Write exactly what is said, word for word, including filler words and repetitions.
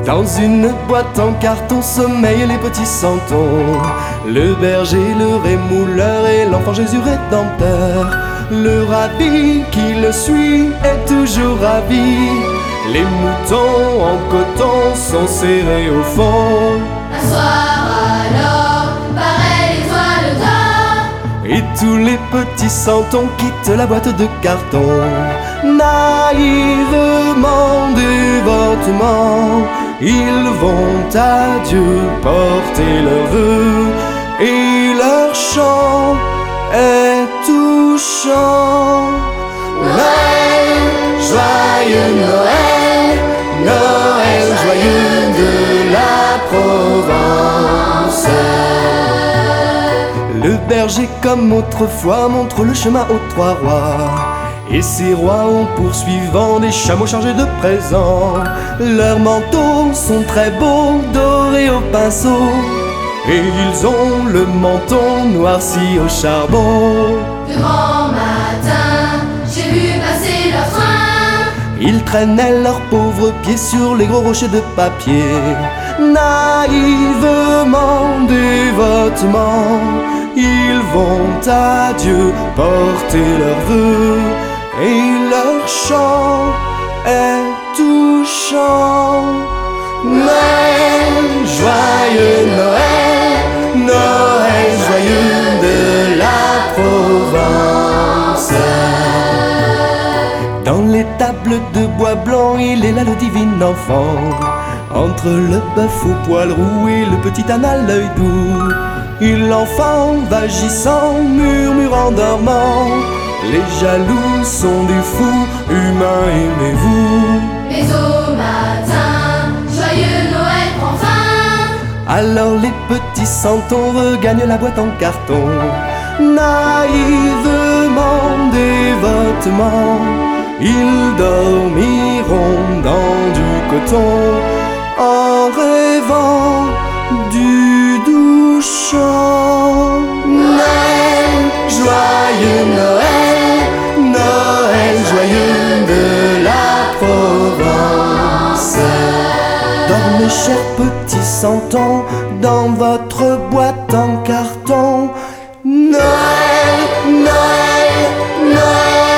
Dans une boîte en carton sommeillent les petits santons, le berger, le rémouleur et l'enfant Jésus rédempteur. Le rabbi qui le suit est toujours ravi. Les moutons en coton sont serrés au fond. Un soir alors, paraît l'étoile d'or, Et tous les petits santons quittent la boîte de carton. Naïvement, dévotement, ils vont à Dieu porter leurs vœux. Et leur chant est touchant. Noël, joyeux Noël, Noël joyeux de la Provence. Le berger comme autrefois montre le chemin aux trois rois, et ces rois ont poursuivant des chameaux chargés de présents. Leurs manteaux sont très beaux, dorés au pinceau, et ils ont le menton noirci au charbon. de grand matin, j'ai vu passer leur train. Ils traînaient leurs pauvres pieds sur les gros rochers de papier. Naïvement, dévotement, ils vont à Dieu porter leurs vœux. Et leur chant est touchant. Noël, joyeux Noël, Noël joyeux de la Provence. Dans les tables de bois blanc, il est là le divin enfant, entre le bœuf au poil roux et le petit âne à l'œil doux. Et l'enfant vagissant, murmurant, dormant, les jaloux sont des fous, humains aimez-vous. Mais au matin, joyeux Noël prend fin. Alors les petits santons regagnent la boîte en carton. Naïvement, dévotement, ils dormiront dans du coton, en rêvant du doux chant. Noël, joyeux Noël, Noël joyeux de la Provence. Dormez, chers petits santons, dans votre boîte en carton. Noël, Noël, Noël.